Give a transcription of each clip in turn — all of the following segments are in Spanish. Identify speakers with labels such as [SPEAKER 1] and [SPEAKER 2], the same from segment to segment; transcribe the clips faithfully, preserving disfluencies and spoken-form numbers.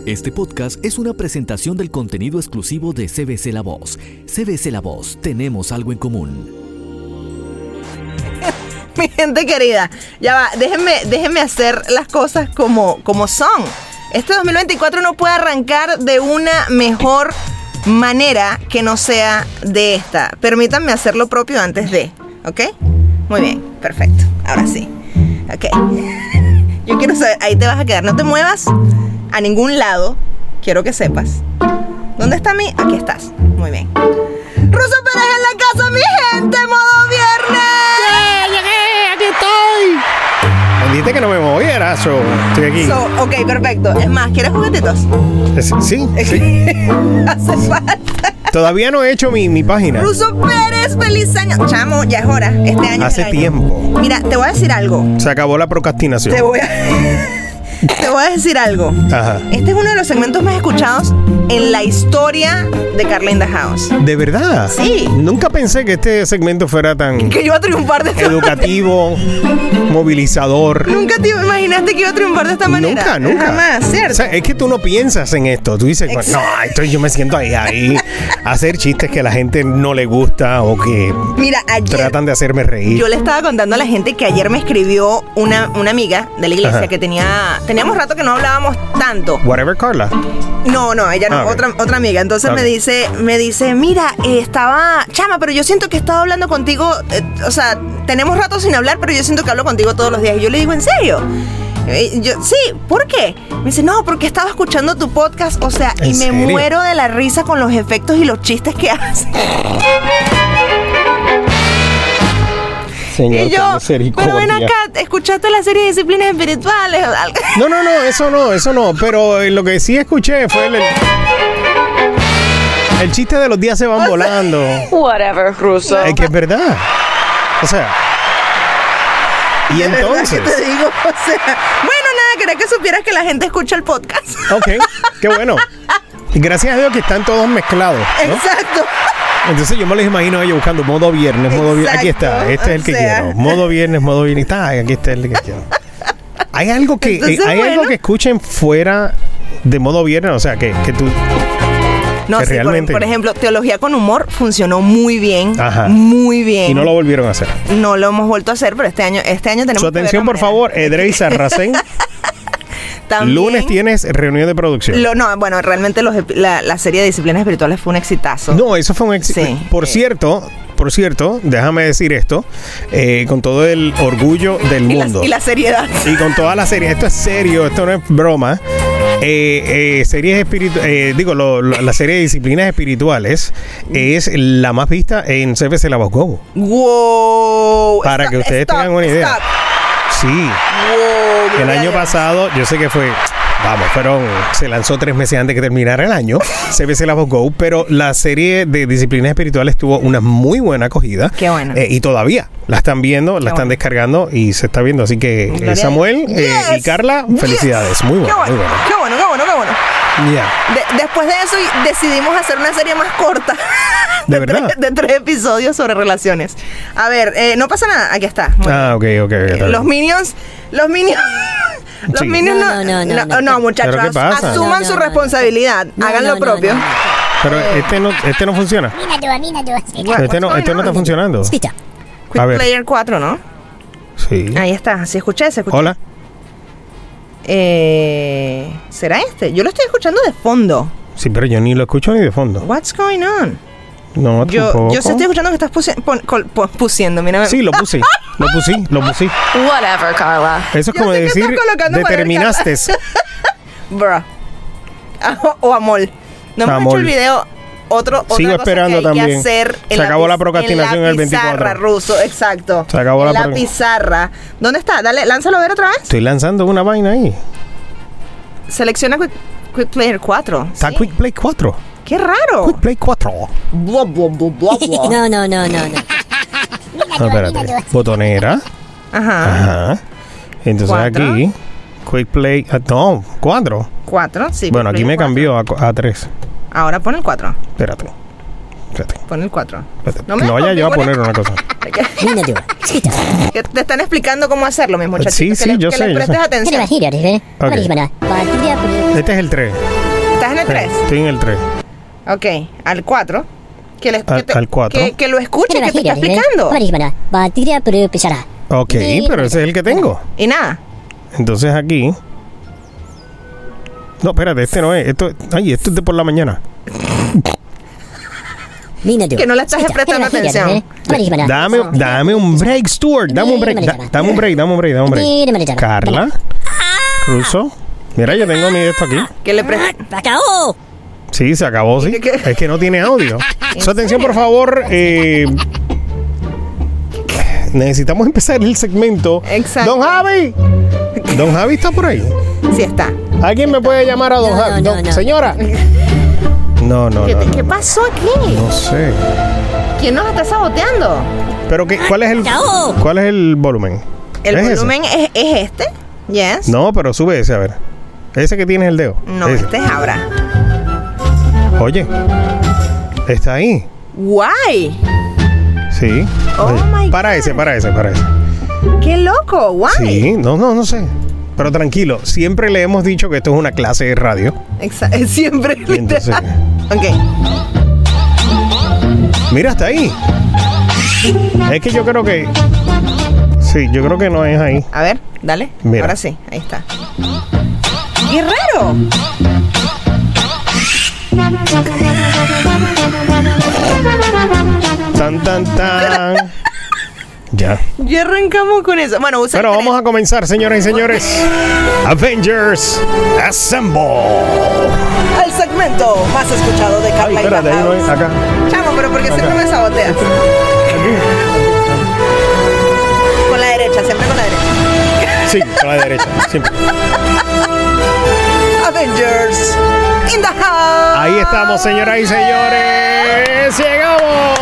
[SPEAKER 1] Este podcast es una presentación del contenido exclusivo de C B C La Voz. C B C La Voz, tenemos algo en común.
[SPEAKER 2] Mi gente querida, ya va, déjenme, déjenme hacer las cosas como, como son. Este dos mil veinticuatro no puede arrancar de una mejor manera que no sea de esta. Permítanme hacer lo propio antes de, ¿ok? Muy bien, perfecto, ahora sí. Ok, yo quiero saber, ahí te vas a quedar, no te muevas a ningún lado, quiero que sepas. ¿Dónde está mi? Aquí estás, muy bien. Russo Pérez en la casa, mi gente, modo viernes.
[SPEAKER 3] ¡Yeah! ¡Llegué! ¡Aquí estoy! Me dijiste que no me moviera, so, estoy aquí.
[SPEAKER 2] So, ok, perfecto. Es más, ¿quieres juguetitos?
[SPEAKER 3] Sí, sí.
[SPEAKER 2] Hace falta.
[SPEAKER 3] Todavía no he hecho mi, mi página.
[SPEAKER 2] Russo Pérez, feliz año. Chamo, ya es hora. Este año
[SPEAKER 3] Hace
[SPEAKER 2] es el año.
[SPEAKER 3] tiempo.
[SPEAKER 2] Mira, te voy a decir algo.
[SPEAKER 3] Se acabó la procrastinación.
[SPEAKER 2] Te voy a... Te voy a decir algo.
[SPEAKER 3] Ajá.
[SPEAKER 2] Este es uno de los segmentos más escuchados en la historia de Carla in the House.
[SPEAKER 3] ¿De verdad?
[SPEAKER 2] Sí.
[SPEAKER 3] Nunca pensé que este segmento fuera tan
[SPEAKER 2] Que iba a triunfar de esta
[SPEAKER 3] educativo, movilizador.
[SPEAKER 2] Nunca te imaginaste que iba a triunfar de esta manera.
[SPEAKER 3] Nunca, nunca.
[SPEAKER 2] Jamás, ¿cierto?
[SPEAKER 3] O sea, es que tú no piensas en esto. Tú dices, bueno, no, esto yo me siento ahí, ahí, a hacer chistes que a la gente no le gusta o que
[SPEAKER 2] Mira, ayer
[SPEAKER 3] tratan de hacerme reír.
[SPEAKER 2] yo le estaba contando a la gente que ayer me escribió una, una amiga de la iglesia.
[SPEAKER 3] Ajá.
[SPEAKER 2] Que tenía... Teníamos rato que no hablábamos tanto.
[SPEAKER 3] Whatever, Carla.
[SPEAKER 2] No, no, ella no,
[SPEAKER 3] Ah, okay.
[SPEAKER 2] otra, otra amiga. Entonces
[SPEAKER 3] Okay.
[SPEAKER 2] me dice, me dice, mira, eh, estaba, chama, pero yo siento que he estado hablando contigo, eh, o sea, tenemos rato sin hablar, pero yo siento que hablo contigo todos los días. Y yo le digo, ¿en serio? Eh, yo, sí, ¿por qué? Me dice, no, porque estaba escuchando tu podcast, o sea, y
[SPEAKER 3] ¿En
[SPEAKER 2] me
[SPEAKER 3] serio?
[SPEAKER 2] muero de la risa con los efectos y los chistes que haces.
[SPEAKER 3] Señor,
[SPEAKER 2] Y yo,
[SPEAKER 3] qué misericordia.
[SPEAKER 2] pero ven acá, ¿escuchaste la serie de disciplinas espirituales?
[SPEAKER 3] No, no, no, eso no, eso no. Pero eh, lo que sí escuché fue el, el, el chiste de los días se van
[SPEAKER 2] O sea,
[SPEAKER 3] volando.
[SPEAKER 4] Whatever, Russo.
[SPEAKER 3] Es que es verdad. O sea. Y
[SPEAKER 2] ¿De verdad
[SPEAKER 3] entonces.
[SPEAKER 2] que te digo? O sea, bueno, nada, quería que supieras que la gente escucha el podcast.
[SPEAKER 3] Ok, qué bueno. Y gracias a Dios que están todos mezclados, ¿no?
[SPEAKER 2] Exacto.
[SPEAKER 3] Entonces yo me los imagino a ellos buscando modo viernes, modo viernes. Aquí está, este es el que
[SPEAKER 2] o sea.
[SPEAKER 3] quiero. Modo viernes, modo viernes. Está, aquí está el que quiero. Hay algo que,
[SPEAKER 2] Entonces,
[SPEAKER 3] eh, hay
[SPEAKER 2] bueno.
[SPEAKER 3] algo que escuchen fuera de modo viernes, o sea, que, que tú.
[SPEAKER 2] No,
[SPEAKER 3] Que
[SPEAKER 2] sí, por-
[SPEAKER 3] realmente-
[SPEAKER 2] por, ejemplo, Teología con Humor funcionó muy bien.
[SPEAKER 3] Ajá.
[SPEAKER 2] Muy bien.
[SPEAKER 3] Y no lo volvieron a hacer.
[SPEAKER 2] No lo hemos vuelto a hacer, pero este año, este año tenemos
[SPEAKER 3] Su
[SPEAKER 2] que ver
[SPEAKER 3] atención,
[SPEAKER 2] la
[SPEAKER 3] por
[SPEAKER 2] manera.
[SPEAKER 3] favor, Edrey Sarracén.
[SPEAKER 2] También,
[SPEAKER 3] Lunes tienes reunión de producción.
[SPEAKER 2] Lo, no, bueno, realmente los, epi- la, la serie de disciplinas espirituales fue un exitazo.
[SPEAKER 3] No, eso fue un éxito.
[SPEAKER 2] Sí.
[SPEAKER 3] Por
[SPEAKER 2] Eh.
[SPEAKER 3] cierto, por cierto, déjame decir esto, eh, con todo el orgullo del
[SPEAKER 2] y, la,
[SPEAKER 3] mundo.
[SPEAKER 2] y la seriedad.
[SPEAKER 3] Y con toda la serie, esto es serio, esto no es broma. Eh, eh, series espiritu eh, digo, lo, lo- la serie de disciplinas espirituales es la más vista en C B C La Voz Go.
[SPEAKER 2] Wow.
[SPEAKER 3] Para
[SPEAKER 2] Stop,
[SPEAKER 3] que ustedes
[SPEAKER 2] stop,
[SPEAKER 3] tengan una idea.
[SPEAKER 2] stop.
[SPEAKER 3] Sí,
[SPEAKER 2] Wow.
[SPEAKER 3] el
[SPEAKER 2] gloria a
[SPEAKER 3] año
[SPEAKER 2] Dios.
[SPEAKER 3] pasado, yo sé que fue, vamos, fueron, se lanzó tres meses antes que terminara el año, C B C La Voz Go, pero la serie de disciplinas espirituales tuvo una muy buena acogida.
[SPEAKER 2] Qué bueno.
[SPEAKER 3] Eh, y todavía la están viendo, la
[SPEAKER 2] Qué
[SPEAKER 3] están
[SPEAKER 2] bueno.
[SPEAKER 3] descargando y se está viendo. Así que
[SPEAKER 2] Gloria a
[SPEAKER 3] eh,
[SPEAKER 2] Dios.
[SPEAKER 3] Samuel eh,
[SPEAKER 2] Yes.
[SPEAKER 3] y Carla,
[SPEAKER 2] Yes.
[SPEAKER 3] felicidades. Muy bueno,
[SPEAKER 2] Qué bueno,
[SPEAKER 3] muy bueno.
[SPEAKER 2] qué bueno, qué bueno, qué bueno.
[SPEAKER 3] Ya.
[SPEAKER 2] De- después de eso y- decidimos hacer una serie más corta.
[SPEAKER 3] ¿De verdad?
[SPEAKER 2] Tres, de tres episodios sobre relaciones. A ver, eh, no pasa nada. Aquí está. Muy
[SPEAKER 3] Ah, ok, ok.
[SPEAKER 2] bien.
[SPEAKER 3] está
[SPEAKER 2] Los
[SPEAKER 3] bien.
[SPEAKER 2] Minions, los Minions, los
[SPEAKER 3] Sí.
[SPEAKER 2] Minions no,
[SPEAKER 4] No, no, no,
[SPEAKER 2] no,
[SPEAKER 4] no.
[SPEAKER 2] no, muchachos,
[SPEAKER 3] ¿Pero qué pasa?
[SPEAKER 2] asuman
[SPEAKER 4] No, no,
[SPEAKER 2] su
[SPEAKER 4] no,
[SPEAKER 2] responsabilidad,
[SPEAKER 4] no.
[SPEAKER 2] hagan
[SPEAKER 4] No,
[SPEAKER 2] lo
[SPEAKER 4] no,
[SPEAKER 2] propio.
[SPEAKER 4] no, no.
[SPEAKER 3] Pero este no, este no funciona.
[SPEAKER 2] What-
[SPEAKER 3] Este no,
[SPEAKER 2] what's
[SPEAKER 3] este no
[SPEAKER 2] going
[SPEAKER 3] está
[SPEAKER 2] on?
[SPEAKER 3] funcionando.
[SPEAKER 4] Escucha.
[SPEAKER 2] Quick
[SPEAKER 3] A ver.
[SPEAKER 2] Player cuatro, ¿no?
[SPEAKER 3] Sí.
[SPEAKER 2] Ahí está, sí escuché, se escuché.
[SPEAKER 3] Hola.
[SPEAKER 2] Eh, ¿será este? Yo lo estoy escuchando de fondo.
[SPEAKER 3] Sí, pero yo ni lo escucho ni de fondo.
[SPEAKER 2] What's going on?
[SPEAKER 3] No,
[SPEAKER 2] Yo,
[SPEAKER 3] tampoco.
[SPEAKER 2] yo sí estoy escuchando que estás pusi- pon- col- pon- pusiendo, mira.
[SPEAKER 3] Sí, lo puse. Lo puse, lo puse.
[SPEAKER 4] Whatever, Carla.
[SPEAKER 3] Eso es
[SPEAKER 2] Yo
[SPEAKER 3] como
[SPEAKER 2] sé que
[SPEAKER 3] decir,
[SPEAKER 2] estás colocando para ver
[SPEAKER 3] determinaste.
[SPEAKER 2] Bruh. O amor. No hemos
[SPEAKER 3] Amor.
[SPEAKER 2] hecho el video. Otro, otra
[SPEAKER 3] Sigo
[SPEAKER 2] cosa
[SPEAKER 3] esperando
[SPEAKER 2] que hay
[SPEAKER 3] también.
[SPEAKER 2] que hacer en
[SPEAKER 3] Se acabó
[SPEAKER 2] piz-
[SPEAKER 3] la procrastinación en el
[SPEAKER 2] pizarra,
[SPEAKER 3] veinticuatro.
[SPEAKER 2] Ruso, exacto.
[SPEAKER 3] Se acabó
[SPEAKER 2] en
[SPEAKER 3] la
[SPEAKER 2] la
[SPEAKER 3] pro-
[SPEAKER 2] pizarra. ¿Dónde está? Dale, lánzalo a ver otra vez.
[SPEAKER 3] Estoy lanzando una vaina ahí.
[SPEAKER 2] Selecciona Quick, Quick Player cuatro.
[SPEAKER 3] Está
[SPEAKER 2] Sí.
[SPEAKER 3] Quick Play cuatro.
[SPEAKER 2] Qué raro.
[SPEAKER 3] Quick Play cuatro.
[SPEAKER 2] Blah, blah, blah, blah, blah.
[SPEAKER 4] No, no, no, no, no.
[SPEAKER 3] No, espérate. Botonera.
[SPEAKER 2] Ajá.
[SPEAKER 3] Ajá. Entonces
[SPEAKER 2] Cuatro.
[SPEAKER 3] aquí, Quick Play. ah, No, cuatro.
[SPEAKER 2] Cuatro, sí.
[SPEAKER 3] Bueno,
[SPEAKER 2] Quick
[SPEAKER 3] aquí me
[SPEAKER 2] Player
[SPEAKER 3] cambió a, cu- a tres.
[SPEAKER 2] cuatro. Ahora pon el cuatro.
[SPEAKER 3] Espérate. Espérate.
[SPEAKER 2] Pon el cuatro.
[SPEAKER 3] espérate.
[SPEAKER 2] No
[SPEAKER 3] No,
[SPEAKER 2] me
[SPEAKER 3] vaya yo a
[SPEAKER 2] configure-
[SPEAKER 3] poner una cosa.
[SPEAKER 2] Que que te están explicando cómo hacerlo, mis muchachitos.
[SPEAKER 3] Sí,
[SPEAKER 2] que
[SPEAKER 3] sí,
[SPEAKER 2] le-
[SPEAKER 3] yo
[SPEAKER 2] que
[SPEAKER 3] sé,
[SPEAKER 2] les
[SPEAKER 3] yo
[SPEAKER 2] prestes
[SPEAKER 3] sé.
[SPEAKER 2] atención.
[SPEAKER 3] Ok. Este es el tres.
[SPEAKER 2] ¿Estás en el tres?
[SPEAKER 3] Estoy en el tres.
[SPEAKER 2] Ok, al cuatro. Que, le,
[SPEAKER 3] Al-
[SPEAKER 2] que, te-
[SPEAKER 3] al cuatro.
[SPEAKER 2] que, que lo escuche, que te está explicando.
[SPEAKER 3] Ok, pero ese es el que tengo.
[SPEAKER 2] Y nada.
[SPEAKER 3] Entonces aquí. No, espérate, este no es. Esto, ay, esto es de por la mañana.
[SPEAKER 2] Que no le estás prestando atención.
[SPEAKER 3] Dame, dame un break, Stuart. Dame un break. da- dame un break, dame un break, dame un break. Carla. Russo. Mira, yo tengo mi esto aquí.
[SPEAKER 2] Que le pre-
[SPEAKER 3] Sí, se acabó, sí.
[SPEAKER 2] ¿Qué, qué?
[SPEAKER 3] Es que no tiene audio. Su atención, por favor. Eh, necesitamos empezar el segmento.
[SPEAKER 2] Exacto.
[SPEAKER 3] Don Javi. Don Javi está por ahí.
[SPEAKER 2] Sí está.
[SPEAKER 3] ¿Alguien me puede llamar a Don
[SPEAKER 4] No,
[SPEAKER 3] Javi?
[SPEAKER 4] no,
[SPEAKER 3] Don-
[SPEAKER 4] no.
[SPEAKER 3] Señora. No, no,
[SPEAKER 2] ¿Qué,
[SPEAKER 3] no, no.
[SPEAKER 2] ¿Qué pasó aquí?
[SPEAKER 3] No sé.
[SPEAKER 2] ¿Quién nos está saboteando?
[SPEAKER 3] Pero qué, ¿cuál es el cuál es el volumen?
[SPEAKER 2] El
[SPEAKER 3] ¿Es ese?
[SPEAKER 2] volumen es, es este. Yes.
[SPEAKER 3] No, pero sube ese, a ver. Ese que tiene el dedo.
[SPEAKER 2] No,
[SPEAKER 3] Ese.
[SPEAKER 2] este es Abra.
[SPEAKER 3] Oye. Está ahí.
[SPEAKER 2] Guay.
[SPEAKER 3] Sí.
[SPEAKER 2] Oh
[SPEAKER 3] Oye,
[SPEAKER 2] my
[SPEAKER 3] para
[SPEAKER 2] God.
[SPEAKER 3] ese, para ese, para ese.
[SPEAKER 2] Qué loco. Guay.
[SPEAKER 3] Sí, no, no, no sé. Pero tranquilo, siempre le hemos dicho que esto es una clase de radio.
[SPEAKER 2] Exa- siempre.
[SPEAKER 3] Y entonces-
[SPEAKER 2] Ok.
[SPEAKER 3] Mira, está ahí. Es que yo creo que. Sí, yo creo que no es ahí.
[SPEAKER 2] A ver, dale.
[SPEAKER 3] Mira.
[SPEAKER 2] Ahora sí, ahí está. ¡Qué raro!
[SPEAKER 3] Tan, tan, tan. Ya.
[SPEAKER 2] Ya arrancamos con eso. Bueno, usa
[SPEAKER 3] Bueno, vamos a comenzar, señoras y señores. Avengers Assemble.
[SPEAKER 2] al segmento más escuchado de
[SPEAKER 3] Ay,
[SPEAKER 2] Carla y
[SPEAKER 3] espérate, ahí no es.
[SPEAKER 2] House.
[SPEAKER 3] Acá.
[SPEAKER 2] Chamo, pero ¿por qué
[SPEAKER 3] Acá.
[SPEAKER 2] siempre me saboteas?
[SPEAKER 3] Aquí.
[SPEAKER 2] Con la derecha, siempre con la derecha.
[SPEAKER 3] Sí, a la derecha. Siempre.
[SPEAKER 2] Avengers in the house.
[SPEAKER 3] Ahí estamos, señoras y señores. ¡Llegamos!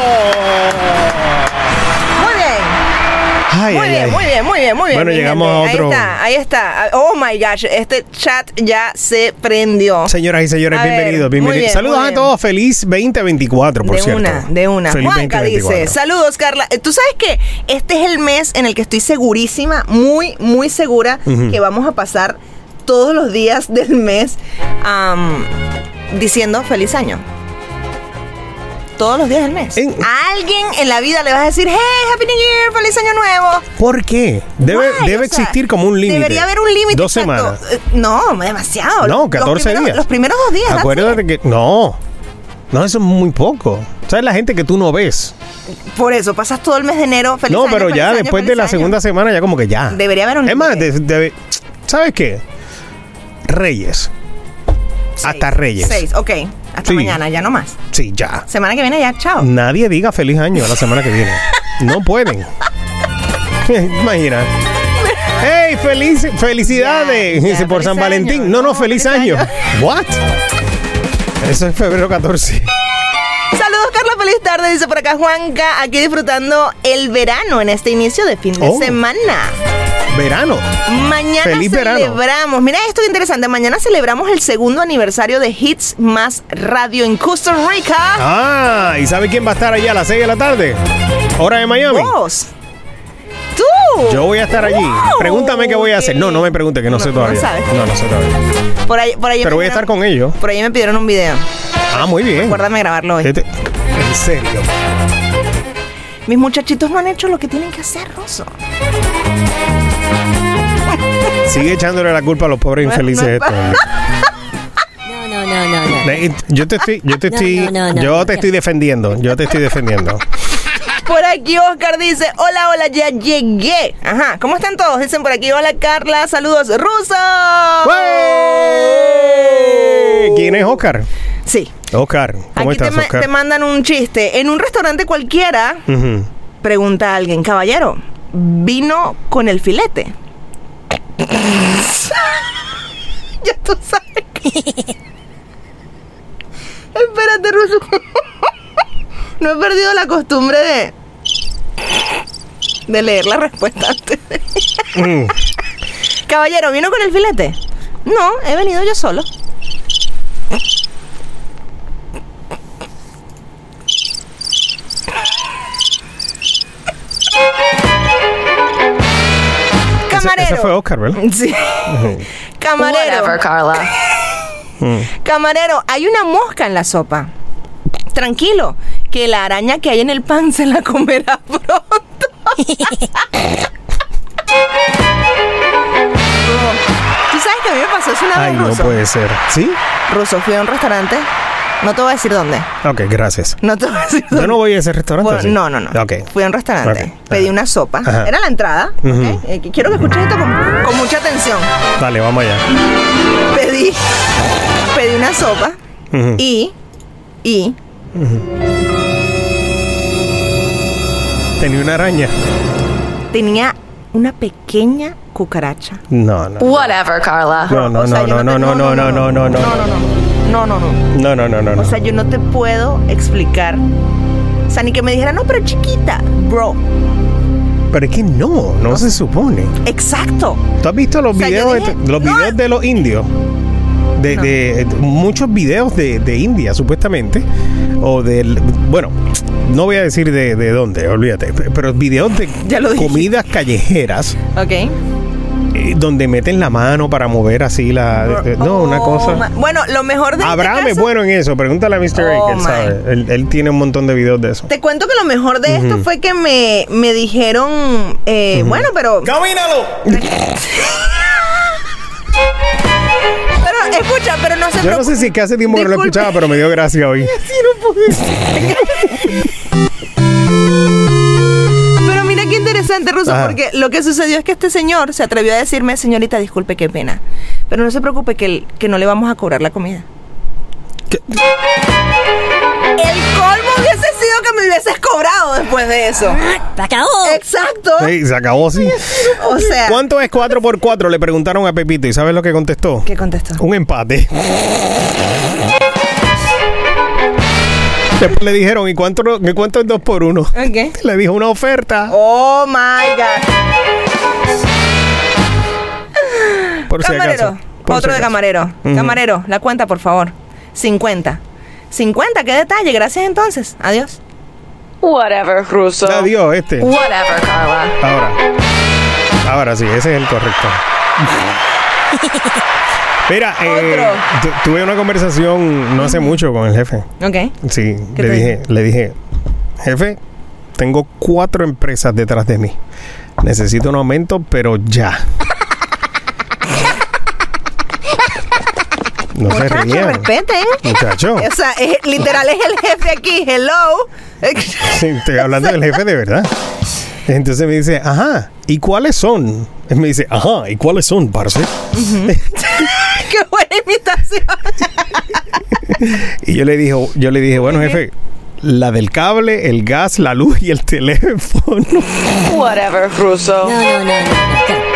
[SPEAKER 2] Muy bien.
[SPEAKER 3] Ay,
[SPEAKER 2] Muy
[SPEAKER 3] ay,
[SPEAKER 2] bien,
[SPEAKER 3] ay.
[SPEAKER 2] muy bien, muy bien, muy bien.
[SPEAKER 3] Bueno,
[SPEAKER 2] mi
[SPEAKER 3] llegamos
[SPEAKER 2] gente.
[SPEAKER 3] a otro-
[SPEAKER 2] Ahí está, ahí está. Oh my gosh, este chat ya se prendió.
[SPEAKER 3] Señoras y señores,
[SPEAKER 2] A ver,
[SPEAKER 3] bienvenidos,
[SPEAKER 2] muy
[SPEAKER 3] bienvenidos.
[SPEAKER 2] bien,
[SPEAKER 3] Saludos
[SPEAKER 2] muy
[SPEAKER 3] a
[SPEAKER 2] bien.
[SPEAKER 3] todos. Feliz veinte veinticuatro, por
[SPEAKER 2] de
[SPEAKER 3] cierto.
[SPEAKER 2] una, de una.
[SPEAKER 3] Feliz
[SPEAKER 2] Juanca
[SPEAKER 3] veinte veinticuatro.
[SPEAKER 2] dice, saludos Carla. Eh, Tú sabes que este es el mes en el que estoy segurísima, muy, muy segura
[SPEAKER 3] Ujú.
[SPEAKER 2] que vamos a pasar todos los días del mes am, diciendo feliz año. Todos los días del mes.
[SPEAKER 3] En-
[SPEAKER 2] A alguien en la vida le vas a decir, hey, Happy New Year, feliz año nuevo.
[SPEAKER 3] ¿Por qué? Debe,
[SPEAKER 2] Guay,
[SPEAKER 3] debe
[SPEAKER 2] o sea,
[SPEAKER 3] existir como un límite.
[SPEAKER 2] Debería haber un límite.
[SPEAKER 3] Dos
[SPEAKER 2] exacto.
[SPEAKER 3] semanas.
[SPEAKER 2] Eh, No, demasiado.
[SPEAKER 3] No,
[SPEAKER 2] Los
[SPEAKER 3] catorce
[SPEAKER 2] primeros-
[SPEAKER 3] días.
[SPEAKER 2] Los primeros dos días. that's
[SPEAKER 3] Acuérdate que. No. No, eso es muy poco. ¿Sabes la gente que tú no ves?
[SPEAKER 2] it. Por eso, pasas todo el mes de enero feliz
[SPEAKER 3] No,
[SPEAKER 2] año,
[SPEAKER 3] pero
[SPEAKER 2] feliz
[SPEAKER 3] ya
[SPEAKER 2] año,
[SPEAKER 3] después de
[SPEAKER 2] feliz
[SPEAKER 3] la
[SPEAKER 2] año.
[SPEAKER 3] segunda semana, ya como que ya.
[SPEAKER 2] Debería haber un
[SPEAKER 3] Es más,
[SPEAKER 2] límite.
[SPEAKER 3] de- de- ¿sabes qué? Reyes.
[SPEAKER 2] Seis.
[SPEAKER 3] Hasta Reyes.
[SPEAKER 2] Seis, ok. Hasta
[SPEAKER 3] Sí.
[SPEAKER 2] mañana, ya no más.
[SPEAKER 3] Sí, ya.
[SPEAKER 2] Semana que viene ya, chao.
[SPEAKER 3] Nadie diga feliz año la semana que viene. No pueden. Imagina. ¡Hey! Feliz, ¡Felicidades!
[SPEAKER 2] Ya, ya,
[SPEAKER 3] Dice, por
[SPEAKER 2] feliz
[SPEAKER 3] San
[SPEAKER 2] año.
[SPEAKER 3] Valentín. No, no,
[SPEAKER 2] No,
[SPEAKER 3] feliz,
[SPEAKER 2] feliz
[SPEAKER 3] año.
[SPEAKER 2] año.
[SPEAKER 3] ¿What? Eso es febrero catorce.
[SPEAKER 2] Saludos, Carla, feliz tarde, dice por acá Juanca, aquí disfrutando el verano en este inicio de fin de
[SPEAKER 3] Oh.
[SPEAKER 2] semana.
[SPEAKER 3] Verano.
[SPEAKER 2] Mañana
[SPEAKER 3] Feliz verano.
[SPEAKER 2] celebramos, mira esto que interesante, mañana celebramos el segundo aniversario de Hits Más Radio en Costa Rica.
[SPEAKER 3] Ah, ¿y sabe quién va a estar allá a las seis de la tarde? Hora de Miami.
[SPEAKER 2] Vos. Tú.
[SPEAKER 3] Yo voy a estar allí.
[SPEAKER 2] Wow,
[SPEAKER 3] Pregúntame qué voy a
[SPEAKER 2] qué
[SPEAKER 3] hacer. No, no me pregunte, que no,
[SPEAKER 2] No,
[SPEAKER 3] sé
[SPEAKER 2] no
[SPEAKER 3] todavía.
[SPEAKER 2] sabes.
[SPEAKER 3] No, no sé todavía.
[SPEAKER 2] Por ahí, por ahí
[SPEAKER 3] Pero
[SPEAKER 2] me
[SPEAKER 3] voy a
[SPEAKER 2] pidieron-
[SPEAKER 3] estar con ellos.
[SPEAKER 2] Por ahí me pidieron un video.
[SPEAKER 3] Ah, muy bien.
[SPEAKER 2] Recuérdame grabarlo hoy.
[SPEAKER 3] Este- en serio.
[SPEAKER 2] Mis muchachitos no han hecho lo que tienen que hacer, Rosso.
[SPEAKER 3] Sigue echándole la culpa a los pobres
[SPEAKER 2] No es-
[SPEAKER 3] infelices
[SPEAKER 2] no es
[SPEAKER 3] estos,
[SPEAKER 2] pa-
[SPEAKER 3] hombre.
[SPEAKER 4] No, no, no, no, no.
[SPEAKER 3] Eh, Yo te estoy, yo te
[SPEAKER 4] No,
[SPEAKER 3] estoy,
[SPEAKER 4] no, no, no,
[SPEAKER 3] yo
[SPEAKER 4] no.
[SPEAKER 3] te estoy defendiendo. Yo te estoy defendiendo.
[SPEAKER 2] Por aquí Oscar dice, hola, hola, ya llegué. Ajá, ¿cómo están todos? Dicen por aquí, hola Carla, saludos, Ruso.
[SPEAKER 3] ¡Wey! ¿Quién es Oscar?
[SPEAKER 2] Sí.
[SPEAKER 3] Oscar, ¿cómo
[SPEAKER 2] Aquí te,
[SPEAKER 3] estás,
[SPEAKER 2] ma-
[SPEAKER 3] Oscar?
[SPEAKER 2] te mandan un chiste. En un restaurante cualquiera,
[SPEAKER 3] Ujú.
[SPEAKER 2] pregunta alguien, caballero, ¿vino con el filete? Ya tú sabes que... Espérate, Ruso. No he perdido la costumbre de... de leer la respuesta antes de...
[SPEAKER 3] Mm.
[SPEAKER 2] Caballero, ¿vino con el filete? No, he venido yo solo.
[SPEAKER 3] Ese,
[SPEAKER 2] Camarero.
[SPEAKER 3] ese fue Oscar, ¿verdad?
[SPEAKER 2] Sí. Camarero.
[SPEAKER 5] Whatever, Carla.
[SPEAKER 2] Camarero, hay una mosca en la sopa. Tranquilo, que la araña que hay en el pan se la comerá pronto. ¿Tú sabes que a mí me pasó eso una vez,
[SPEAKER 3] Ay, no
[SPEAKER 2] Ruso?
[SPEAKER 3] puede ser. ¿Sí?
[SPEAKER 2] Ruso, fui a un restaurante. No te voy a decir dónde.
[SPEAKER 3] Ok, gracias.
[SPEAKER 2] No te voy a decir dónde.
[SPEAKER 3] Yo no voy a ese restaurante.
[SPEAKER 2] Bueno,
[SPEAKER 3] ¿sí?
[SPEAKER 2] no, no, no.
[SPEAKER 3] Ok.
[SPEAKER 2] Fui a un restaurante.
[SPEAKER 3] Ok.
[SPEAKER 2] Pedí
[SPEAKER 3] Ajá.
[SPEAKER 2] una sopa.
[SPEAKER 3] Ajá.
[SPEAKER 2] Era la entrada.
[SPEAKER 3] Ujú.
[SPEAKER 2] ¿Ok? Eh, quiero que escuches esto con, con mucha atención.
[SPEAKER 3] Dale, vamos allá.
[SPEAKER 2] Pedí, pedí una sopa
[SPEAKER 3] Ujú.
[SPEAKER 2] y, y,
[SPEAKER 3] Tenía una araña.
[SPEAKER 2] tenía una pequeña cucaracha.
[SPEAKER 3] No, no.
[SPEAKER 5] Whatever, Carla.
[SPEAKER 3] No, no,
[SPEAKER 2] O sea,
[SPEAKER 3] no,
[SPEAKER 2] yo
[SPEAKER 3] no,
[SPEAKER 2] te-
[SPEAKER 3] no, no, no, no, no, no,
[SPEAKER 2] no, no, no, no, no.
[SPEAKER 3] no, no, no, no, no.
[SPEAKER 2] O sea, yo no te puedo explicar. O sea, ni que me dijera, no, pero chiquita, bro.
[SPEAKER 3] Pero es que no, no se supone.
[SPEAKER 2] Exacto.
[SPEAKER 3] ¿Tú has visto los
[SPEAKER 2] O sea, yo
[SPEAKER 3] videos,
[SPEAKER 2] dije,
[SPEAKER 3] de, los
[SPEAKER 2] no.
[SPEAKER 3] videos de los indios? De,
[SPEAKER 2] No.
[SPEAKER 3] de- de- muchos videos de, de India, supuestamente. O del. Bueno, no voy a decir de, de dónde, olvídate. p- Pero videos de
[SPEAKER 2] Ya lo dije.
[SPEAKER 3] comidas callejeras.
[SPEAKER 2] Ok.
[SPEAKER 3] eh, Donde meten la mano para mover así la. eh, no, una
[SPEAKER 2] Oh,
[SPEAKER 3] cosa.
[SPEAKER 2] ma- Bueno, lo mejor de
[SPEAKER 3] Abraham
[SPEAKER 2] este
[SPEAKER 3] es
[SPEAKER 2] caso-
[SPEAKER 3] bueno en eso. Pregúntale a mister A,
[SPEAKER 2] Oh,
[SPEAKER 3] que él
[SPEAKER 2] my.
[SPEAKER 3] sabe. Él, él tiene un montón de videos de eso.
[SPEAKER 2] Te cuento que lo mejor de esto fue que me, me dijeron, eh, bueno, pero...
[SPEAKER 3] ¡Camínalo!
[SPEAKER 2] Pero, escucha, pero no se
[SPEAKER 3] Yo no sé si es que hace tiempo que no lo
[SPEAKER 2] Disculpe.
[SPEAKER 3] escuchaba, pero me dio gracia hoy.
[SPEAKER 2] Pero mira qué interesante, Ruso,
[SPEAKER 3] Ajá.
[SPEAKER 2] porque lo que sucedió es que este señor se atrevió a decirme, señorita, disculpe, qué pena, pero no se preocupe que, que no le vamos a cobrar la comida.
[SPEAKER 3] ¿Qué?
[SPEAKER 2] El colmo hubiese sido que me hubieses cobrado después de eso.
[SPEAKER 4] ¡Se acabó!
[SPEAKER 2] Exacto.
[SPEAKER 3] Sí, se acabó así.
[SPEAKER 2] O sea,
[SPEAKER 3] ¿Cuánto es cuatro por cuatro? Le preguntaron a Pepito. ¿Y sabes lo que contestó?
[SPEAKER 2] ¿qué contestó?
[SPEAKER 3] Un empate. Después le dijeron, ¿y cuánto, y cuánto es dos por uno?
[SPEAKER 2] Ok.
[SPEAKER 3] Le dijo una oferta.
[SPEAKER 2] Oh my God.
[SPEAKER 3] Por si
[SPEAKER 2] Camarero.
[SPEAKER 3] acaso. Por
[SPEAKER 2] Otro
[SPEAKER 3] si
[SPEAKER 2] de
[SPEAKER 3] acaso.
[SPEAKER 2] camarero.
[SPEAKER 3] Ujú.
[SPEAKER 2] Camarero, la cuenta, por favor. cincuenta. cincuenta, qué detalle. Gracias entonces. Adiós.
[SPEAKER 5] Whatever, Russo.
[SPEAKER 3] Adiós, este.
[SPEAKER 5] Whatever, Carla.
[SPEAKER 3] Ahora. Ahora sí, ese es el correcto. Mira, eh,
[SPEAKER 2] Otro.
[SPEAKER 3] tu- tuve una conversación no hace mucho con el jefe.
[SPEAKER 2] Ok.
[SPEAKER 3] Sí,
[SPEAKER 2] ¿Qué
[SPEAKER 3] le
[SPEAKER 2] te
[SPEAKER 3] dije, le dije, jefe, tengo cuatro empresas detrás de mí. Necesito un aumento, pero ya. No se
[SPEAKER 2] Muchachos,
[SPEAKER 3] rían.
[SPEAKER 2] respeten.
[SPEAKER 3] Muchacho.
[SPEAKER 2] O sea, es- literal es el jefe aquí. Hello.
[SPEAKER 3] Sí, estoy hablando del jefe de verdad. Entonces me dice, ajá, ¿y cuáles son? Él me dice, ajá, ¿y cuáles son, parce?
[SPEAKER 2] Qué buena imitación.
[SPEAKER 3] Y yo le dije, yo le dije, bueno, jefe, la del cable, el gas, la luz y el teléfono.
[SPEAKER 5] Whatever, Russo.
[SPEAKER 4] No, no, no, no, no.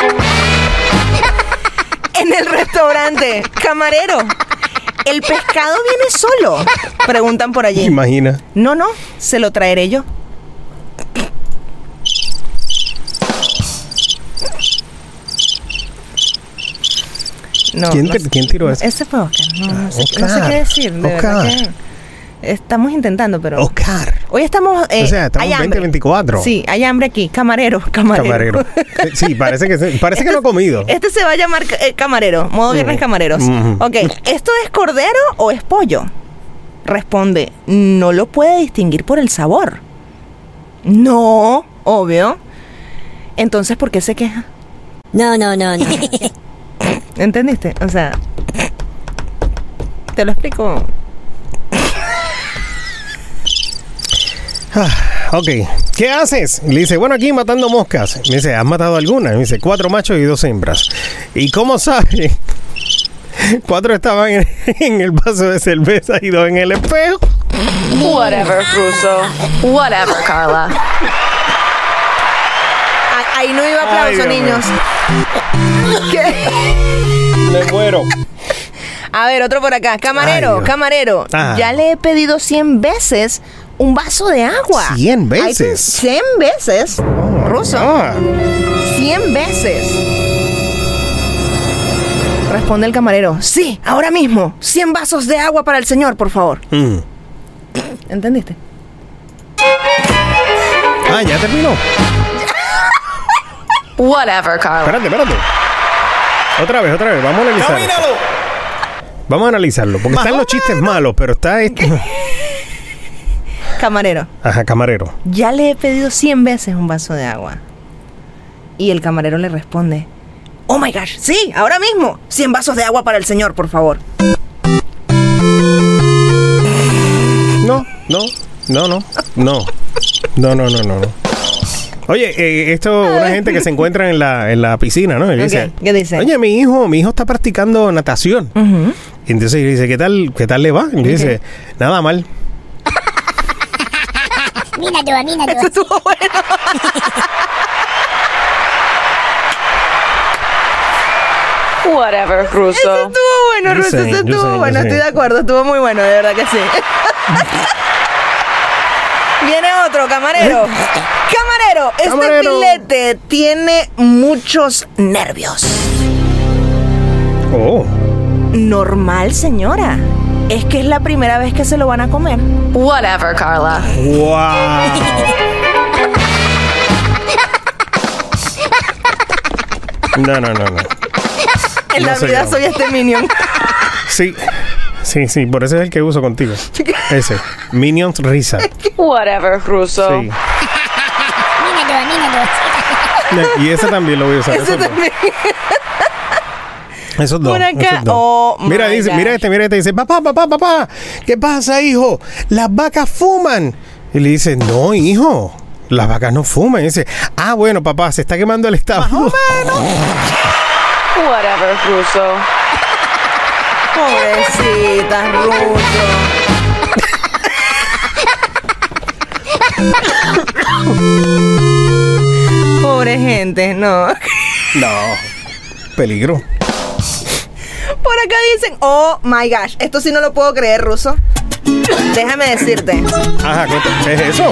[SPEAKER 2] En el restaurante. Camarero. ¿El pescado viene solo? Preguntan por allí.
[SPEAKER 3] Imagina.
[SPEAKER 2] No, no. Se lo traeré yo. No,
[SPEAKER 3] ¿Quién,
[SPEAKER 2] no
[SPEAKER 3] te-
[SPEAKER 2] sé-
[SPEAKER 3] quién tiró eso?
[SPEAKER 2] Ese fue Oscar. No, no sé, no sé
[SPEAKER 3] Oscar.
[SPEAKER 2] qué decir. De verdad
[SPEAKER 3] Oscar.
[SPEAKER 2] que estamos intentando, pero...
[SPEAKER 3] Oscar.
[SPEAKER 2] Hoy estamos... eh,
[SPEAKER 3] O sea, estamos
[SPEAKER 2] hay hambre.
[SPEAKER 3] veinte veinticuatro.
[SPEAKER 2] Sí, hay hambre aquí. Camarero, camarero.
[SPEAKER 3] Camarero. Sí, parece que, se- parece que no ha comido.
[SPEAKER 2] Este se va a llamar eh, camarero. Modo viernes camareros.
[SPEAKER 3] Ujú.
[SPEAKER 2] Ok, ¿esto es cordero o es pollo? Responde, no lo puede distinguir por el sabor. No, obvio. Entonces, ¿por qué se queja?
[SPEAKER 4] No, no, no, no.
[SPEAKER 2] ¿Entendiste? O sea, te lo explico.
[SPEAKER 3] Ok, ¿qué haces? Le dice, bueno, aquí matando moscas. Me dice, ¿has matado alguna? Me dice, cuatro machos y dos hembras. ¿Y cómo sabe? Cuatro estaban en, en el vaso de cerveza y dos en el espejo.
[SPEAKER 5] Whatever, Russo. Whatever, Carla.
[SPEAKER 2] Ah, ahí no iba
[SPEAKER 3] Ay,
[SPEAKER 2] aplauso,
[SPEAKER 3] Dios
[SPEAKER 2] niños. ¿Qué?
[SPEAKER 3] Me muero.
[SPEAKER 2] A ver, otro por acá. Camarero,
[SPEAKER 3] Ay, Dios.
[SPEAKER 2] camarero.
[SPEAKER 3] Ah.
[SPEAKER 2] Ya le he pedido cien veces un vaso de agua.
[SPEAKER 3] ¿Cien
[SPEAKER 2] Ay,
[SPEAKER 3] veces?
[SPEAKER 2] ¿Cien veces? Ruso.
[SPEAKER 3] Ah,
[SPEAKER 2] Cien veces. Responde el camarero. Sí, ahora mismo. Cien vasos de agua para el señor, por favor.
[SPEAKER 3] mm.
[SPEAKER 2] ¿Entendiste?
[SPEAKER 3] Ah, ya terminó.
[SPEAKER 5] Whatever, Carla.
[SPEAKER 3] Espérate, espérate. Otra vez, otra vez. Vamos a analizarlo.
[SPEAKER 6] ¡Camínalo!
[SPEAKER 3] Vamos a analizarlo. Porque
[SPEAKER 6] Más
[SPEAKER 3] están
[SPEAKER 6] o
[SPEAKER 3] los chistes malos, pero está este.
[SPEAKER 2] Camarero,
[SPEAKER 3] Ajá, camarero.
[SPEAKER 2] ya le he pedido cien veces un vaso de agua. Y el camarero le responde, oh my gosh, sí, ahora mismo, cien vasos de agua para el señor, por favor.
[SPEAKER 3] No, no, no, no, no. No, no, no, no, no. Oye, eh, esto, una gente que se encuentra en la, en la piscina, ¿no? Y dice,
[SPEAKER 2] Ok, ¿qué dice?
[SPEAKER 3] oye, mi hijo, mi hijo está practicando natación.
[SPEAKER 2] Ujú.
[SPEAKER 3] Y entonces le dice, ¿qué tal, qué tal le va? Y le dice, nada mal.
[SPEAKER 4] Mira tú, mira
[SPEAKER 2] Eso
[SPEAKER 4] tú.
[SPEAKER 2] estuvo bueno.
[SPEAKER 5] Whatever,
[SPEAKER 2] Eso
[SPEAKER 5] Russo.
[SPEAKER 2] estuvo bueno,
[SPEAKER 3] Yo
[SPEAKER 2] Russo,
[SPEAKER 3] sé,
[SPEAKER 2] eso
[SPEAKER 3] yo
[SPEAKER 2] estuvo
[SPEAKER 3] sé, yo
[SPEAKER 2] bueno,
[SPEAKER 3] sé.
[SPEAKER 2] estoy de acuerdo, estuvo muy bueno, de verdad que sí. Viene otro, camarero. Camarero, este
[SPEAKER 3] Camarero.
[SPEAKER 2] filete tiene muchos nervios.
[SPEAKER 3] Oh.
[SPEAKER 2] Normal, señora. Es que es la primera vez que se lo van a comer.
[SPEAKER 5] Whatever, Carla.
[SPEAKER 3] Wow. No, no, no, no.
[SPEAKER 2] En
[SPEAKER 3] No
[SPEAKER 2] la
[SPEAKER 3] se
[SPEAKER 2] vida
[SPEAKER 3] llama.
[SPEAKER 2] soy este minion.
[SPEAKER 3] Sí, sí, sí, por eso es el que uso contigo. Ese, Minions Risa.
[SPEAKER 5] Whatever, Russo.
[SPEAKER 3] Sí.
[SPEAKER 4] Mira tú, mira tú.
[SPEAKER 3] Y ese también lo voy a usar.
[SPEAKER 2] Ese
[SPEAKER 3] Esos dos.
[SPEAKER 2] también.
[SPEAKER 3] Esos dos.
[SPEAKER 2] Por acá,
[SPEAKER 3] esos dos.
[SPEAKER 2] oh,
[SPEAKER 3] mira,
[SPEAKER 2] my
[SPEAKER 3] dice,
[SPEAKER 2] gosh.
[SPEAKER 3] mira este, mira este. Dice, papá, papá, papá, ¿qué pasa, hijo? Las vacas fuman. Y le dice, no, hijo, las vacas no fuman. Y dice, ah, bueno, papá, se está quemando el establo.
[SPEAKER 5] Whatever, Russo.
[SPEAKER 2] Pobrecita, Russo. Pobre gente, no.
[SPEAKER 3] No, peligro.
[SPEAKER 2] Por acá dicen, oh my gosh, esto sí no lo puedo creer, Russo. Déjame decirte,
[SPEAKER 3] Ajá, ¿qué es eso?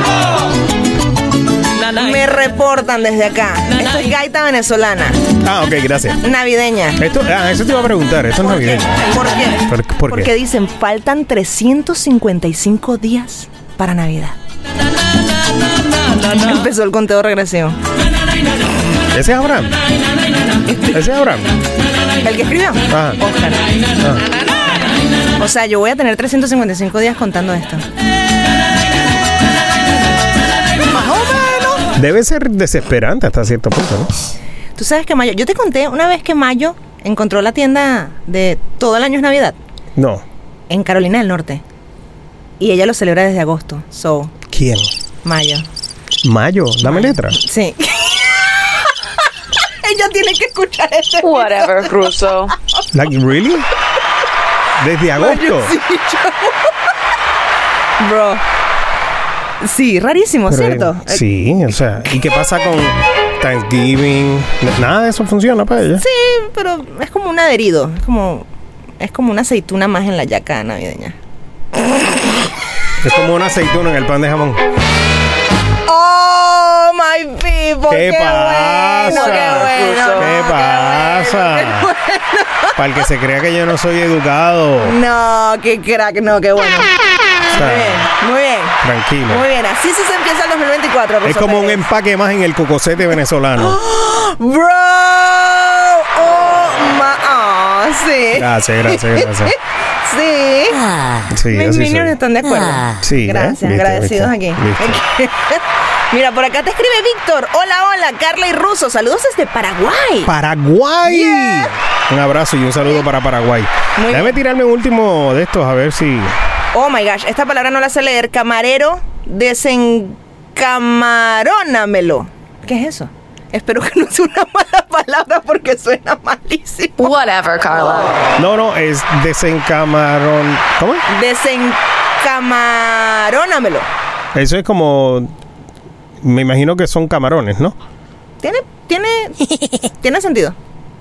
[SPEAKER 2] me reportan desde acá. Esto es gaita venezolana,
[SPEAKER 3] Ah, ok, gracias.
[SPEAKER 2] navideña.
[SPEAKER 3] Esto, ah, eso te iba a preguntar, esto es navideño.
[SPEAKER 2] ¿Por qué?
[SPEAKER 3] ¿Por, por
[SPEAKER 2] Porque
[SPEAKER 3] qué?
[SPEAKER 2] dicen, faltan trescientos cincuenta y cinco días para Navidad. Empezó el conteo regresivo.
[SPEAKER 3] ¿Ese es Abraham? ¿Ese es Abraham?
[SPEAKER 2] ¿El que escribió?
[SPEAKER 3] Ah.
[SPEAKER 2] Oscar.
[SPEAKER 3] Ah.
[SPEAKER 2] O sea, yo voy a tener trescientos cincuenta y cinco días contando esto. Más o menos.
[SPEAKER 3] Debe ser desesperante hasta cierto punto, ¿no?
[SPEAKER 2] Tú sabes que Mayo... Yo te conté una vez que Mayo encontró la tienda de todo el año es Navidad
[SPEAKER 3] No.
[SPEAKER 2] en Carolina del Norte. Y ella lo celebra desde agosto. So,
[SPEAKER 3] ¿Quién?
[SPEAKER 2] Mayo.
[SPEAKER 3] Mayo, dame letra.
[SPEAKER 2] Sí. Ella tiene que escuchar este.
[SPEAKER 5] Whatever, Russo.
[SPEAKER 3] Like, really? Desde agosto.
[SPEAKER 2] Sí, yo- Bro. Sí, rarísimo,
[SPEAKER 3] Pero,
[SPEAKER 2] ¿cierto?
[SPEAKER 3] eh, Sí, o sea, ¿y qué pasa con Thanksgiving? Nada de eso funciona para ella.
[SPEAKER 2] Sí, pero es como un adherido. Es como, es como una aceituna más en la yaca navideña.
[SPEAKER 3] Es como una aceituna en el pan de jamón.
[SPEAKER 2] ¡Oh, my people!
[SPEAKER 3] ¿Qué pasa?
[SPEAKER 2] Bueno, qué bueno,
[SPEAKER 3] ¿Qué
[SPEAKER 2] no,
[SPEAKER 3] pasa?
[SPEAKER 2] qué bueno,
[SPEAKER 3] Para el que se crea que yo no soy educado.
[SPEAKER 2] qué bueno. No, qué crack, no, qué bueno.
[SPEAKER 3] O sea,
[SPEAKER 2] Muy bien, muy bien.
[SPEAKER 3] tranquilo.
[SPEAKER 2] Muy bien, así sí se empieza el dos mil veinticuatro.
[SPEAKER 3] Es
[SPEAKER 2] Russo
[SPEAKER 3] como un
[SPEAKER 2] Pérez.
[SPEAKER 3] empaque más en el cocosete venezolano.
[SPEAKER 2] Bro, oh, ma, ah, sí.
[SPEAKER 3] Gracias, gracias, gracias.
[SPEAKER 2] Sí.
[SPEAKER 4] Ah,
[SPEAKER 3] Sí,
[SPEAKER 2] Mis
[SPEAKER 3] así
[SPEAKER 2] minions
[SPEAKER 3] soy.
[SPEAKER 2] están de acuerdo.
[SPEAKER 4] Ah.
[SPEAKER 3] Sí, ¿eh?
[SPEAKER 2] Gracias,
[SPEAKER 3] Viste,
[SPEAKER 2] agradecidos
[SPEAKER 3] viste,
[SPEAKER 2] aquí.
[SPEAKER 3] viste.
[SPEAKER 2] Mira, por acá te escribe Víctor. Hola, hola, Carla y Russo. Saludos desde Paraguay.
[SPEAKER 3] Paraguay.
[SPEAKER 2] Yeah.
[SPEAKER 3] Un abrazo y un saludo para Paraguay.
[SPEAKER 2] Muy
[SPEAKER 3] Déjame
[SPEAKER 2] bien.
[SPEAKER 3] tirarme un último de estos a ver si...
[SPEAKER 2] Oh my gosh, esta palabra no la sé leer. Camarero, desencamarónamelo. ¿Qué es eso? Espero que no sea una mala palabra porque suena malísimo.
[SPEAKER 5] Whatever, Carla.
[SPEAKER 3] No, no, es desencamarón... ¿Cómo?
[SPEAKER 2] Desencamarónamelo.
[SPEAKER 3] Eso es como... Me imagino que son camarones, ¿no?
[SPEAKER 2] Tiene, tiene, tiene sentido.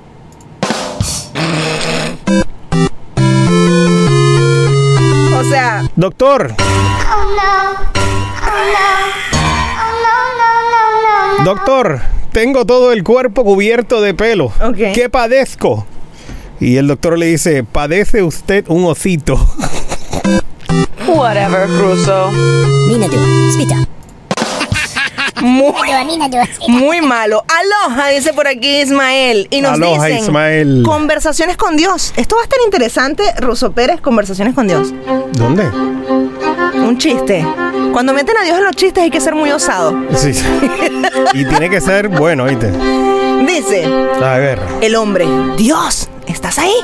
[SPEAKER 2] O sea,
[SPEAKER 3] Doctor. Doctor, tengo todo el cuerpo cubierto de pelo.
[SPEAKER 2] Ok.
[SPEAKER 3] ¿Qué padezco? Y el doctor le dice, padece usted un osito.
[SPEAKER 5] Whatever, Russo.
[SPEAKER 4] mira tú. Spita.
[SPEAKER 2] Muy,
[SPEAKER 4] Mina tú, mina tú.
[SPEAKER 2] muy malo. Aloha, dice por aquí Ismael. Y nos
[SPEAKER 3] Aloha,
[SPEAKER 2] dicen,
[SPEAKER 3] Ismael.
[SPEAKER 2] conversaciones con Dios. Esto va a estar interesante, Russo Pérez, conversaciones con Dios.
[SPEAKER 3] ¿Dónde?
[SPEAKER 2] Un chiste. Cuando meten a Dios en los chistes hay que ser muy osado.
[SPEAKER 3] Sí, sí. Y tiene que ser bueno, ¿viste?
[SPEAKER 2] Dice
[SPEAKER 3] A ver,
[SPEAKER 2] el hombre, Dios, ¿estás ahí?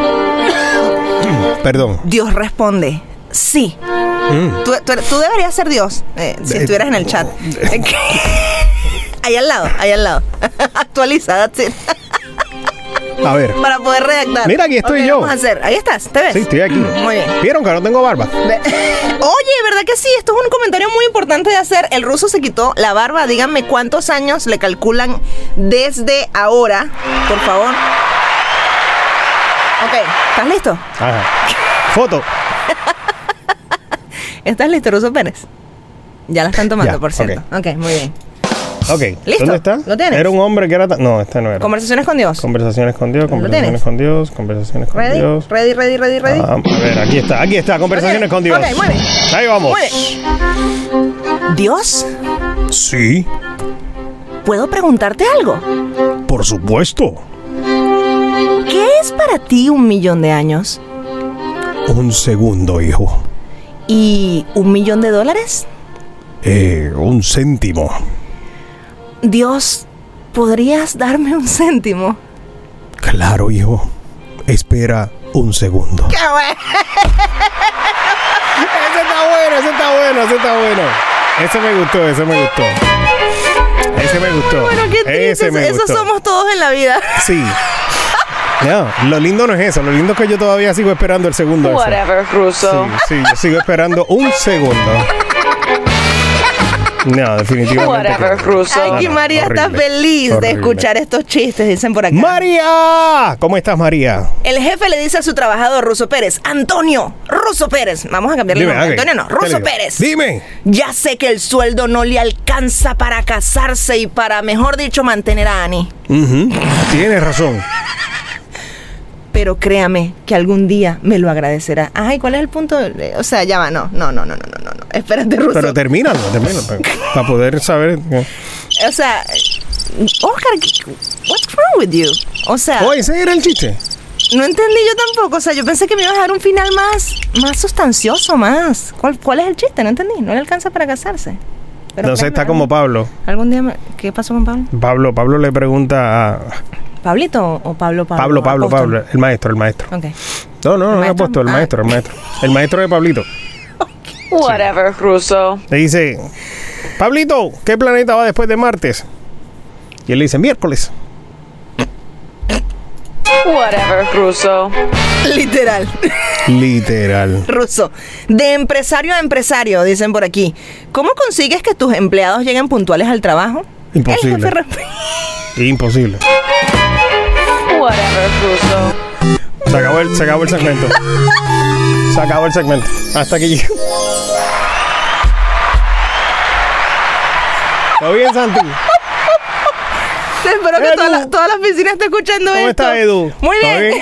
[SPEAKER 3] perdón.
[SPEAKER 2] Dios responde, sí.
[SPEAKER 3] Mm.
[SPEAKER 2] Tú, tú- tú deberías ser Dios, eh, si
[SPEAKER 3] De-
[SPEAKER 2] estuvieras en el chat. Ahí al lado, ahí al lado. Actualiza, that's it.
[SPEAKER 3] A ver.
[SPEAKER 2] Para poder redactar.
[SPEAKER 3] Mira, aquí estoy
[SPEAKER 2] Ok,
[SPEAKER 3] yo.
[SPEAKER 2] Vamos a hacer. Ahí estás, ¿te ves?
[SPEAKER 3] Sí, estoy aquí.
[SPEAKER 2] Muy bien.
[SPEAKER 3] ¿Vieron que no tengo barba?
[SPEAKER 2] Ve- Oye, ¿verdad que sí? Esto es un comentario muy importante de hacer. El ruso se quitó la barba. Díganme cuántos años le calculan desde ahora, por favor. Ok, ¿estás listo?
[SPEAKER 3] Ajá. Foto.
[SPEAKER 2] ¿Estás listo, Ruso Pérez? Ya la están tomando,
[SPEAKER 3] Ya,
[SPEAKER 2] por cierto.
[SPEAKER 3] ok.
[SPEAKER 2] Ok, muy bien.
[SPEAKER 3] Ok.
[SPEAKER 2] ¿Listo?
[SPEAKER 3] ¿Dónde está?
[SPEAKER 2] ¿Lo tienes?
[SPEAKER 3] Era un hombre que era... ta- No, este no era.
[SPEAKER 2] Conversaciones con Dios.
[SPEAKER 3] Conversaciones con Dios,
[SPEAKER 2] ¿Lo
[SPEAKER 3] conversaciones
[SPEAKER 2] tienes?
[SPEAKER 3] con Dios, conversaciones con
[SPEAKER 2] Ready,
[SPEAKER 3] Dios.
[SPEAKER 2] ready, ready, ready, ready.
[SPEAKER 3] Ah, a ver, aquí está, aquí está, conversaciones
[SPEAKER 2] Ok,
[SPEAKER 3] con Dios.
[SPEAKER 2] ok, muy bien.
[SPEAKER 3] Ahí vamos.
[SPEAKER 2] Muy bien. Dios,
[SPEAKER 3] Sí,
[SPEAKER 2] ¿puedo preguntarte algo?
[SPEAKER 3] por supuesto.
[SPEAKER 2] ¿Qué es para ti un millón de años?
[SPEAKER 3] Un segundo, hijo.
[SPEAKER 2] ¿Y un millón de dólares?
[SPEAKER 3] Eh, un céntimo.
[SPEAKER 2] Dios, ¿podrías darme un céntimo?
[SPEAKER 3] Claro, hijo. Espera un segundo.
[SPEAKER 2] ¡Qué bueno!
[SPEAKER 3] Ese está bueno, ese está bueno, ese está bueno. Ese me gustó, ese me gustó. Ese me gustó.
[SPEAKER 2] Bueno, qué triste.
[SPEAKER 3] Ese me
[SPEAKER 2] Eso
[SPEAKER 3] gustó.
[SPEAKER 2] somos todos en la vida.
[SPEAKER 3] Sí. No, lo lindo no es eso. Lo lindo es que yo todavía sigo esperando el segundo. ese.
[SPEAKER 5] Whatever, Russo.
[SPEAKER 3] Sí, sí, yo sigo esperando un segundo. No, definitivamente.
[SPEAKER 5] Whatever,
[SPEAKER 3] que no.
[SPEAKER 5] Russo.
[SPEAKER 2] Aquí
[SPEAKER 3] no,
[SPEAKER 2] María está
[SPEAKER 3] horrible,
[SPEAKER 2] feliz de
[SPEAKER 3] horrible.
[SPEAKER 2] escuchar estos chistes, dicen por acá.
[SPEAKER 3] ¡María! ¿Cómo estás, María?
[SPEAKER 2] El jefe le dice a su trabajador, Russo Pérez, Antonio, Russo Pérez. Vamos a cambiarle el
[SPEAKER 3] Dime,
[SPEAKER 2] nombre.
[SPEAKER 3] ok.
[SPEAKER 2] Antonio no,
[SPEAKER 3] ¿Qué le
[SPEAKER 2] Russo
[SPEAKER 3] digo?
[SPEAKER 2] Pérez.
[SPEAKER 3] Dime.
[SPEAKER 2] Ya sé que el sueldo no le alcanza para casarse y para, mejor dicho, mantener a Annie.
[SPEAKER 3] Ujú, tienes razón.
[SPEAKER 2] Pero créame que algún día me lo agradecerá. Ay, ¿cuál es el punto? O sea, ya va, no, no, no, no, no, no, no. Espérate, Russo.
[SPEAKER 3] Pero termínalo, termínalo. Para, para poder saber.
[SPEAKER 2] O sea, Oscar, what's wrong with you? O sea,
[SPEAKER 3] Oh, ese era el chiste.
[SPEAKER 2] no entendí yo tampoco. O sea, yo pensé que me ibas a dar un final más, más sustancioso, más. ¿Cuál, cuál es el chiste? No entendí. No le alcanza para casarse. Pero
[SPEAKER 3] Entonces
[SPEAKER 2] créeme,
[SPEAKER 3] está como
[SPEAKER 2] algún-
[SPEAKER 3] Pablo.
[SPEAKER 2] Algún día me- ¿Qué pasó con Pablo?
[SPEAKER 3] Pablo, Pablo le pregunta a
[SPEAKER 2] ¿Pablito o Pablo Pablo?
[SPEAKER 3] Pablo, Pablo,
[SPEAKER 2] Apóstol?
[SPEAKER 3] Pablo, el maestro, el maestro.
[SPEAKER 2] Ok.
[SPEAKER 3] No, no, no,
[SPEAKER 2] ¿El
[SPEAKER 3] no he
[SPEAKER 2] maestro?
[SPEAKER 3] puesto el
[SPEAKER 2] Ah.
[SPEAKER 3] maestro, el maestro. El maestro de Pablito.
[SPEAKER 5] Whatever, Russo.
[SPEAKER 3] Le dice, Pablito, ¿qué planeta va después de Martes? Y él le dice, miércoles.
[SPEAKER 5] Whatever, Russo.
[SPEAKER 2] Literal.
[SPEAKER 3] Literal.
[SPEAKER 2] Ruso. De empresario a empresario, dicen por aquí. ¿Cómo consigues que tus empleados lleguen puntuales al trabajo?
[SPEAKER 3] Imposible.
[SPEAKER 2] El jefe resp-
[SPEAKER 3] Imposible.
[SPEAKER 5] Whatever, Russo.
[SPEAKER 3] Se acabó el, se acabó el segmento. Se acabó el segmento. Hasta aquí llego. ¿Todo bien, Santi?
[SPEAKER 2] Espero que
[SPEAKER 3] Edu.
[SPEAKER 2] toda la, toda la oficina esté escuchando
[SPEAKER 3] ¿Cómo
[SPEAKER 2] esto.
[SPEAKER 3] está, Edu?
[SPEAKER 2] Muy
[SPEAKER 3] ¿Todo
[SPEAKER 2] bien.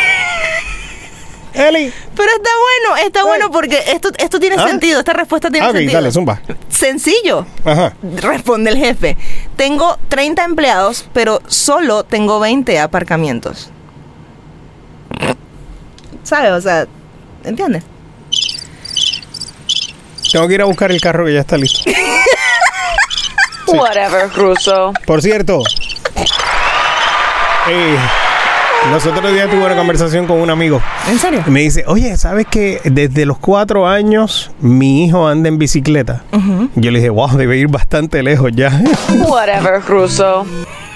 [SPEAKER 3] Eli.
[SPEAKER 2] Pero está bueno, está bueno porque esto, esto tiene
[SPEAKER 3] ¿Ah?
[SPEAKER 2] sentido, esta respuesta tiene
[SPEAKER 3] Ah, ok,
[SPEAKER 2] sentido.
[SPEAKER 3] dale, zumba.
[SPEAKER 2] Sencillo.
[SPEAKER 3] Ajá.
[SPEAKER 2] Responde el jefe. Tengo treinta empleados, pero solo tengo veinte aparcamientos. ¿Sabes? O sea, ¿entiendes?
[SPEAKER 3] Tengo que ir a buscar el carro que ya está listo.
[SPEAKER 5] Whatever, Russo.
[SPEAKER 3] Por cierto, eh, los otros días tuve una conversación con un amigo.
[SPEAKER 2] ¿En serio?
[SPEAKER 3] Y me dice, oye, ¿sabes que desde los cuatro años mi hijo anda en bicicleta? Yo le dije, wow, debe ir bastante lejos ya.
[SPEAKER 5] Whatever, Russo.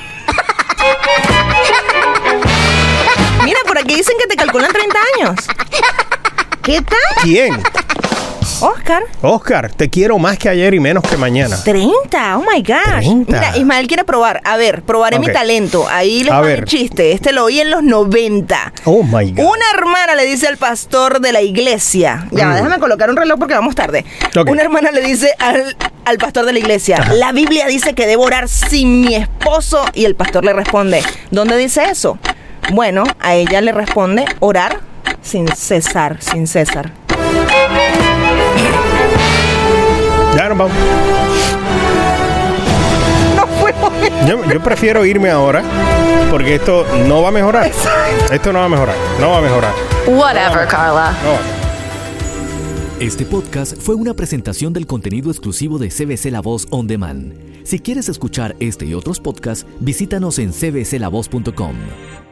[SPEAKER 2] Mira, por aquí dicen que te calculan treinta años. ¿Qué tal?
[SPEAKER 3] ¿Quién?
[SPEAKER 2] Oscar.
[SPEAKER 3] Oscar, te quiero más que ayer y menos que mañana.
[SPEAKER 2] treinta, oh my gosh.
[SPEAKER 3] treinta.
[SPEAKER 2] Mira, Ismael quiere probar. A ver, probaré
[SPEAKER 3] Ok.
[SPEAKER 2] mi talento. Ahí les
[SPEAKER 3] A
[SPEAKER 2] va mi
[SPEAKER 3] ver.
[SPEAKER 2] chiste. Este lo oí en los noventa.
[SPEAKER 3] Oh my God.
[SPEAKER 2] Una hermana le dice al pastor de la iglesia. Ya,
[SPEAKER 3] Mm.
[SPEAKER 2] déjame colocar un reloj porque vamos tarde.
[SPEAKER 3] Ok.
[SPEAKER 2] Una hermana le dice al, al pastor de la iglesia: la Biblia dice que debo orar sin mi esposo. Y el pastor le responde: ¿dónde dice eso? Bueno, a ella le responde: orar sin cesar, sin cesar.
[SPEAKER 3] Ya nos vamos. Yo, yo prefiero irme ahora porque esto no va a mejorar. Esto no va a mejorar. No va a mejorar.
[SPEAKER 5] Whatever, Carla.
[SPEAKER 3] No.
[SPEAKER 1] Este podcast fue una presentación del contenido exclusivo de C B C La Voz On Demand. Si quieres escuchar este y otros podcasts, visítanos en c b c la voz punto com.